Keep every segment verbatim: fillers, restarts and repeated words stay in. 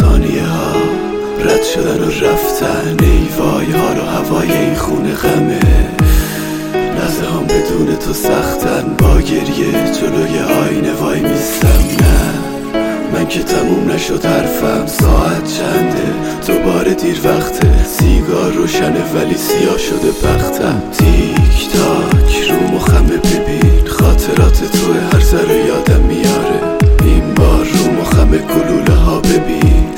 ثانیه ها رد شدن و رفتن، ای وای حال و هوای این خونه غمه. لحظه هم بدون تو سختن، با گریه جلوی آینه وای میستم. نه من که تموم نشد حرفم، ساعت چنده دوباره دیر وقته، سیگار روشنه ولی سیاه شده بختم. تیک تاک رو مخمه ببین، خاطرات توی هر ذره یادم میاره. این بار رو مخمه گلوله ها ببین،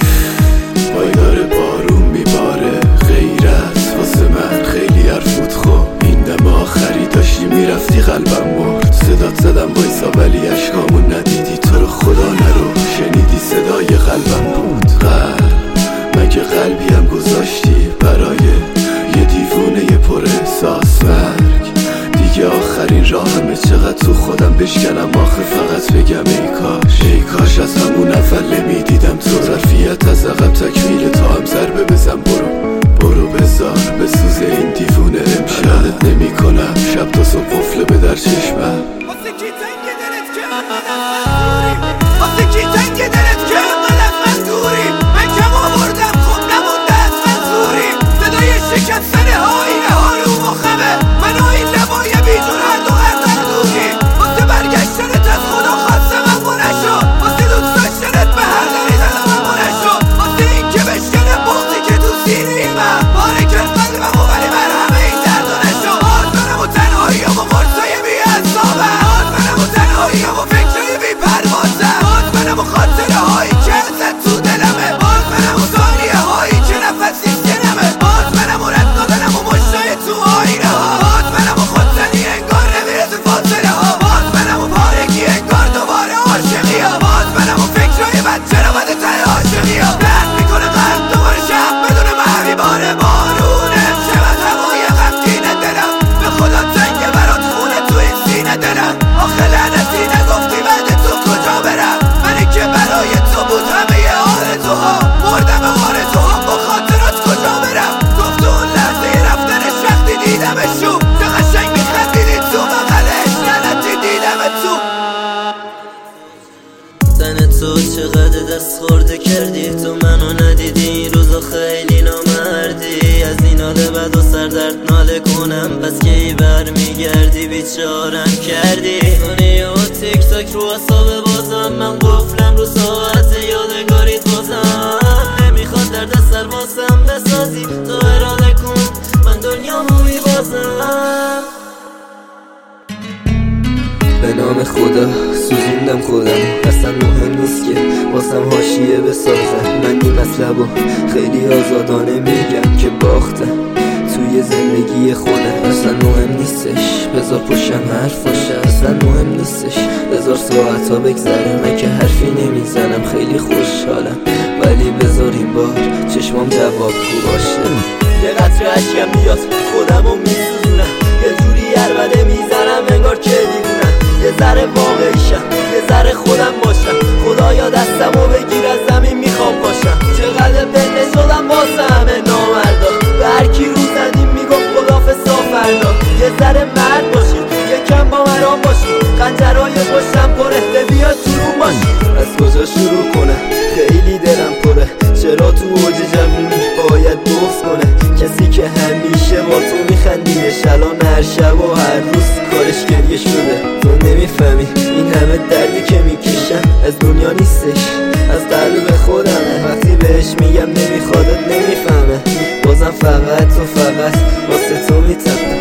وای داره بارون میباره. غیرت واسه من خیلی حرفوت خو، این دم آخری داشتی میرفتی قلبم مرد. صدات زدم وایسا ولی اشکامون ندیدی، تو رو خدا نرو شنیدی صدای قلبم بود. قلب مگه قلبیم گذاشتی برای یه دیوونه یه پر احساس؟ مرگ دیگه آخرین راهمه، چقدر تو خودم بشکنم آخه فقط بگم ای کاش. ای کاش از همون اول نمیدیدم تو ظرفیت از عقب تکمیل تا هم ضربه بزن. برو برو بذار بسوزه این دیوونه امشب، یادت نمی کنم شب تا صبح قفله به در چشمم. واسه کی تنگ دلت که دوری، واسه کی تنگ دلت که انقدر من دوری. من کم آوردم خوب نمونده از من زوری، صدای شکستن آینه ها رو مخمه. من و این لبای بیجون هر دو هر دوری، واسه برگشتنت از خدا خواستم اما نشد، واسه دوست داشتنت به هر دری دلم اما نشد، واسه این که بشکنه بغضی که تو سینه من پاره کرد قلبم و ولی من همه این درد نشد. آن منم و تنهاییم و قرصای بی اصابم، آن منم و تنهاییم و فکرهای بی پروازم، آن منم و خاطره هایی که ازت تو دلمه، آن منم و ثانیه هایی که نفسی سینمه، آن منم و رد دادنم و مشتای تو آینه ها، آن منم و خودزنی انگار نمیره تو فاصله ها، آن منم و پارگی انگار دوباره عاشقی ها، آن منم و فکرهای بچه رو بده تن عاشقی ها. درد میکنه قلب دوباره شب بدون محبی باره بارونه شود هوای غمگین دلم، به خدا تنگه برات خونه تو این سینه دلم. آخه لعنتی نگفتی بعد تو کجا برم، منی که برای تو بود همه آرزوها، مردم آرزوها با خاطرات کجا برم. گفت اون لحظه رفتنش وقتی دیدمش شو، چه قشنگ میخندیدی تو بغلش، لعنتی دیدم تو. تن تو چقدر دست خورده کردی، تو منو ندیدی این روزا خیلی نامردی. از این حال بد و سردرد ناله کنم بس که ای برمیگردی بیچارم کردی. دنیا و تیک تاک رو اصابه بازم، من قفلم رو ساعت یادگاریت بازم. نمیخواد در دست سر بازم بسازی، تو اراده کن من دنیامو میبازم. به نام خدا سوزوندم خودم، اصلا مهم نیست که واسم حاشیه بسازم. من این مطلبو خیلی آزادانه میگم که باختم توی زندگی خودم. اصلا مهم نیستش بذار پشتم حرف باشه، اصلا مهم نیستش بذار ساعت ها بگذره. من که حرفی نمیزنم خیلی خوشحالم، ولی بذار این بار چشمام جوابگو باشه. یه قطره عشقم بیاد خودمو میسوزونم، یه جوری عربده میزنم انگار که دیوونم. یه ذره واقعیشم یه ذره خودم باشم، خدایا دستمو بگیر از زمین میخوام باشم. چقدر بنده شدم واسه همه نامردا، به هرکی رو زدیم میگفت خدافظ تا فردا. یه ذره مرد باشید یکم با مرام باشید، خنجرهای پشتم پره بیا تو رو باشید. از کجا شروع کنم خیلی دلم پره، چرا تو اوج جوونی باید بغض کنه کسی که همیشه با تو میخندیدش، الان هر شب و هر روز کارش گریه شده. تو نمیفهمی این همه دردی که میکشم از دنیا نیستش از قلب خودمه. وقتی بهش میگم نمیخوادت نمیفهمه، بازم فقط تو فقط واسه تو میتپه.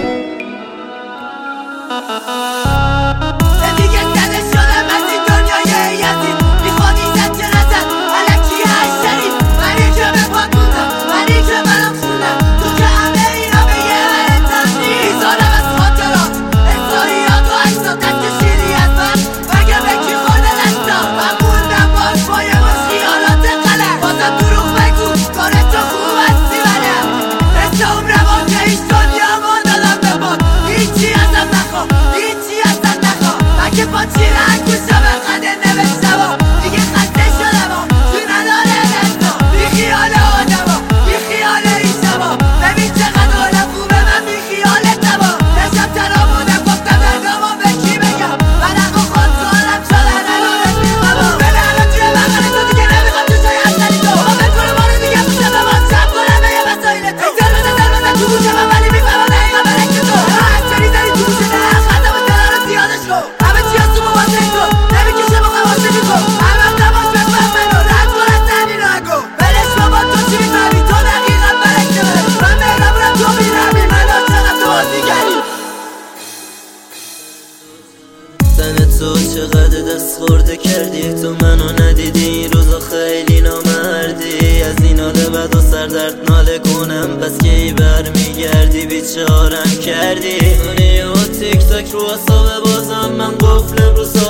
سردرد ناله کنم پس کی برمیگردی بیچارم کردی دنیا تیک تاک رو حساب بازم من قفلم رو